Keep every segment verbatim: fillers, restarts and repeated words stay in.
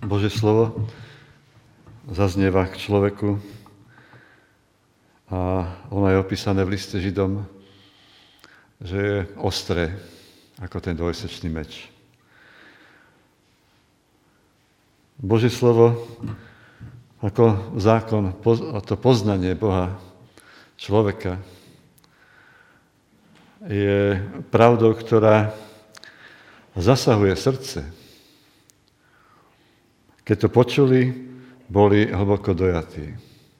Božie slovo zaznieva k človeku a ono je opísané v liste Židom, že je ostré ako ten dvojsečný meč. Božie slovo ako zákon, to poznanie Boha, človeka, je pravdou, ktorá zasahuje srdce. Keď to počuli, boli hlboko dojatí.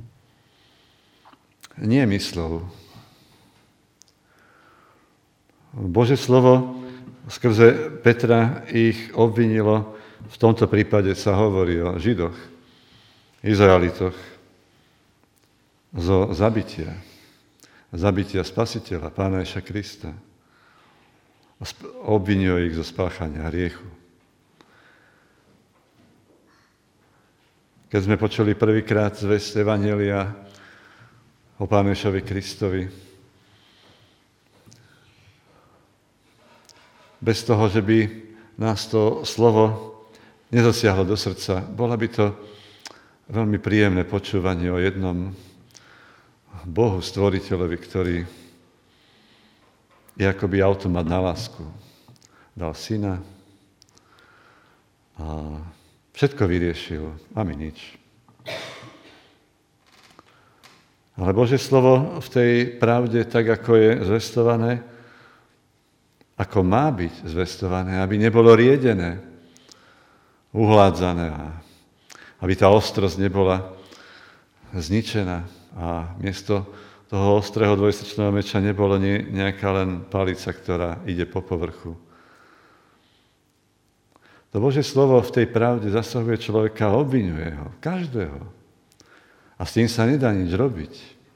Nie myslou. Božie slovo skrze Petra ich obvinilo, v tomto prípade sa hovorí o Židoch, Izraelitoch, zo zabitia. Zabitia Spasiteľa, Pána Ježiša Krista. Obvinuje ich zo spáchania hriechu. Keď sme počuli prvýkrát zvesť Evanjelia o Pánu Ježišovi Kristovi, bez toho, že by nás to slovo nezasiahlo do srdca, bola by to veľmi príjemné počúvanie o jednom Bohu, stvoriteľovi, ktorý je akoby automat na lásku. Dal syna a všetko vyriešil a my nič. Ale Božie slovo v tej pravde, tak ako je zvestované, ako má byť zvestované, aby nebolo riedené, uhládzané, aby tá ostrosť nebola zničená a miesto toho ostrého dvojsečného meča nebolo nejaká len palica, ktorá ide po povrchu. To Božie slovo v tej pravde zasahuje človeka a obviňuje ho, každého. A s tým sa nedá nič robiť.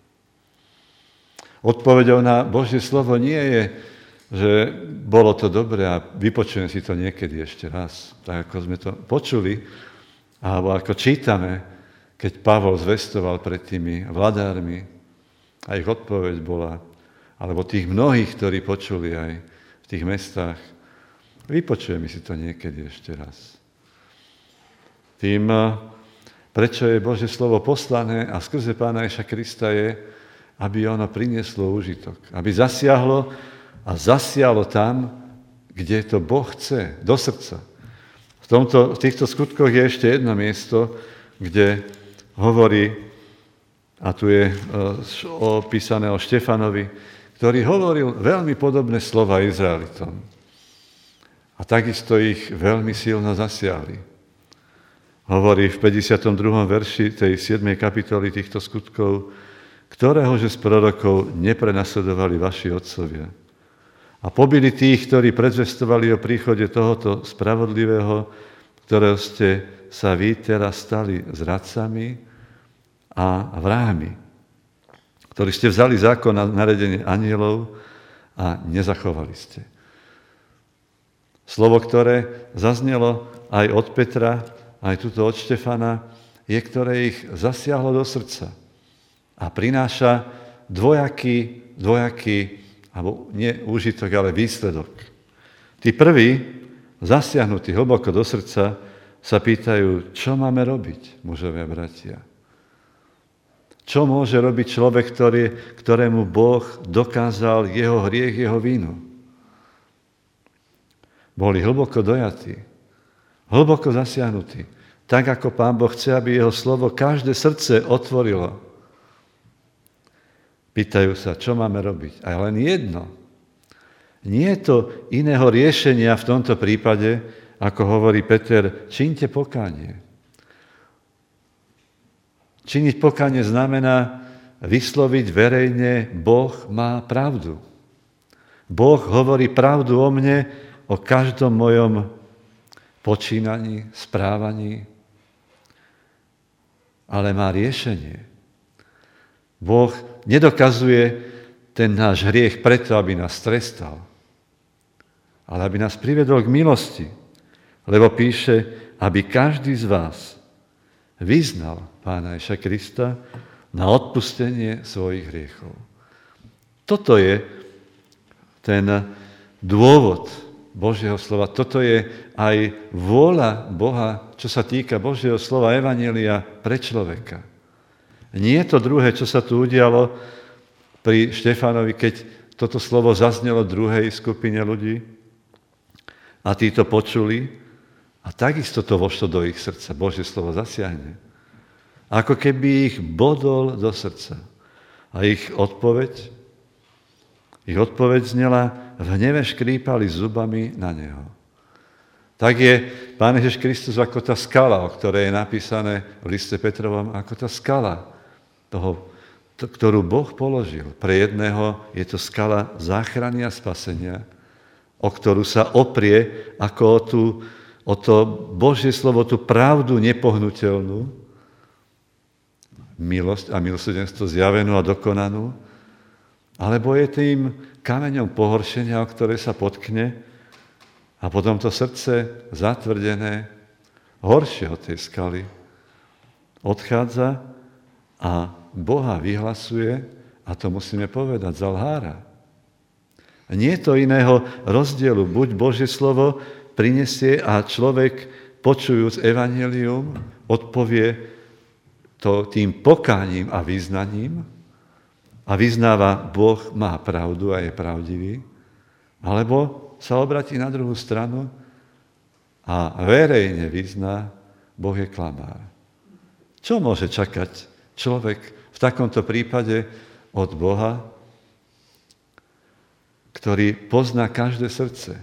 Odpoveďou na Božie slovo nie je, že bolo to dobré a vypočujem si to niekedy ešte raz, tak ako sme to počuli, alebo ako čítame, keď Pavol zvestoval pred tými vladármi a ich odpoveď bola, alebo tých mnohých, ktorí počuli aj v tých mestách, vypočujeme si to niekedy ešte raz. Tým, prečo je Božie slovo poslané a skrze Pána Ježiša Krista je, aby ono prinieslo úžitok, aby zasiahlo a zasialo tam, kde to Boh chce, do srdca. V, tomto, v týchto skutkoch je ešte jedno miesto, kde hovorí, a tu je opísané o Štefanovi, ktorý hovoril veľmi podobné slova Izraelitom. A takisto ich veľmi silno zasiahli. Hovorí v päťdesiatom druhom verši tej siedmej kapitoly týchto skutkov, ktoréhože z prorokov neprenasledovali vaši otcovia. A pobili tých, ktorí predzvestovali o príchode tohoto spravodlivého, ktorého ste sa vy teraz stali zradcami a vrahmi, ktorí ste vzali zákon na naredenie anjelov a nezachovali ste. Slovo, ktoré zaznelo aj od Petra, aj tuto od Štefana, je, ktoré ich zasiahlo do srdca a prináša dvojaký, dvojaký, alebo nie úžitok, ale výsledok. Tí prví, zasiahnutí hlboko do srdca, sa pýtajú, čo máme robiť, mužovia bratia. Čo môže robiť človek, ktorý, ktorému Boh dokázal jeho hriech, jeho vínu? Boli hlboko dojatí, hlboko zasiahnutí. Tak, ako Pán Boh chce, aby jeho slovo každé srdce otvorilo. Pýtajú sa, čo máme robiť. A len jedno. Nie je to iného riešenia v tomto prípade, ako hovorí Peter, čiňte pokánie. Činiť pokánie znamená vysloviť verejne, Boh má pravdu. Boh hovorí pravdu o mne, o každom mojom počínaní, správaní, ale má riešenie. Boh nedokazuje ten náš hriech preto, aby nás trestal, ale aby nás privedol k milosti, lebo píše, aby každý z vás vyznal Pána Ježiša Krista na odpustenie svojich hriechov. Toto je ten dôvod, Božieho slova. Toto je aj vôľa Boha, čo sa týka Božieho slova evanjelia pre človeka. Nie je to druhé, čo sa tu udialo pri Štefanovi, keď toto slovo zaznelo druhej skupine ľudí a tí to počuli a takisto to vošlo do ich srdca. Božie slovo zasiahne. Ako keby ich bodol do srdca. A ich odpoveď, ich odpoveď znela, v hneve škrípali zubami na neho. Tak je Pán Ježiš Kristus ako tá skala, o ktorej je napísané v liste Petrovom, ako tá skala, toho, to, ktorú Boh položil. Pre jedného je to skala záchrany a spasenia, o ktorú sa oprie ako o, tú, o to Božie slovo, tú pravdu nepohnuteľnú, milosť a milosrdenstvo zjavenú a dokonanú, alebo je tým kameňom pohoršenia, o ktoré sa potkne a potom to srdce zatvrdené, horšie od tej skaly, odchádza a Boha vyhlasuje, a to musíme povedať, za lhára. Nie je to iného rozdielu. Buď Božie slovo prinesie a človek, počujúc evanjelium, odpovie to tým pokáním a vyznaním a vyznáva, Boh má pravdu a je pravdivý, alebo sa obratí na druhú stranu a verejne vyzná, Boh je klamár. Čo môže čakať človek v takomto prípade od Boha, ktorý pozná každé srdce?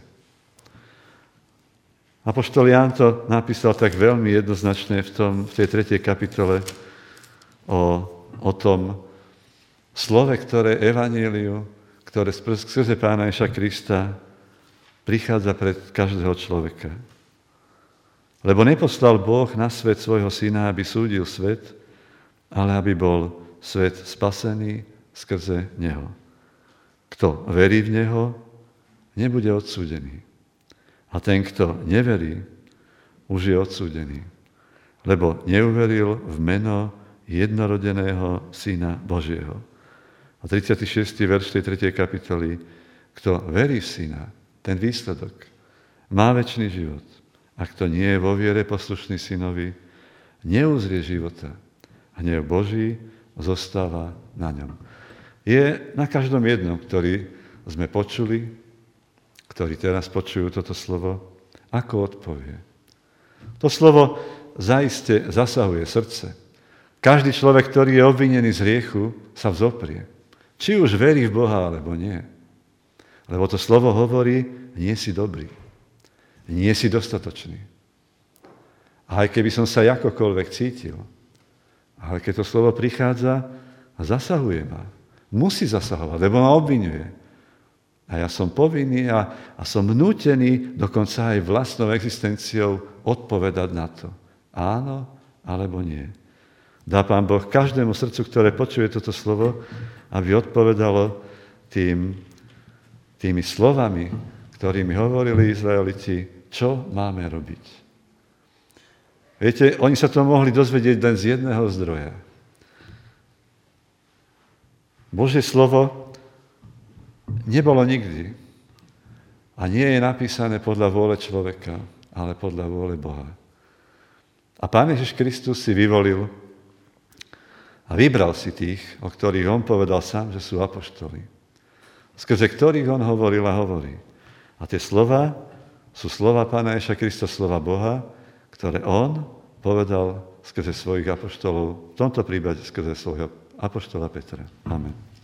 Apoštol Ján to napísal tak veľmi jednoznačne v, tom, v tej tretej kapitole o, o tom slove, ktoré evanjeliu, ktoré skrze Pána Ježiša Krista prichádza pred každého človeka. Lebo neposlal Boh na svet svojho syna, aby súdil svet, ale aby bol svet spasený skrze neho. Kto verí v neho, nebude odsúdený. A ten, kto neverí, už je odsúdený. Lebo neuveril v meno jednorodeného Syna Božieho. A tridsiaty šiesty verš tej tretej kapitoly. Kto verí v Syna, ten výsledok, má večný život. A kto nie je vo viere poslušný Synovi, neuzrie života. Hnev Boží zostáva na ňom. Je na každom jednom, ktorý sme počuli, ktorí teraz počujú toto slovo, ako odpovie. To slovo zaiste zasahuje srdce. Každý človek, ktorý je obvinený z hriechu, sa vzoprie. Či už verí v Boha, alebo nie. Lebo to slovo hovorí, nie si dobrý. Nie si dostatočný. A aj keby som sa akokoľvek cítil, ale keď to slovo prichádza a zasahuje ma, musí zasahovať, lebo ma obviňuje. A ja som povinný a, a som nútený dokonca aj vlastnou existenciou odpovedať na to. Áno, alebo nie. Dá Pán Boh každému srdcu, ktoré počuje toto slovo, aby odpovedalo tým, tými slovami, ktorými hovorili Izraeliti, čo máme robiť. Viete, oni sa to mohli dozvedieť len z jedného zdroja. Božie slovo nebolo nikdy a nie je napísané podľa vôle človeka, ale podľa vôle Boha. A Pán Ježiš Kristus si vyvolil a vybral si tých, o ktorých on povedal sám, že sú apoštoli. Skrze ktorých on hovoril a hovorí. A tie slova sú slova Pána Ježiša Krista, slova Boha, ktoré on povedal skrze svojich apoštolov, v tomto prípade skrze svojho apoštola Petra. Amen.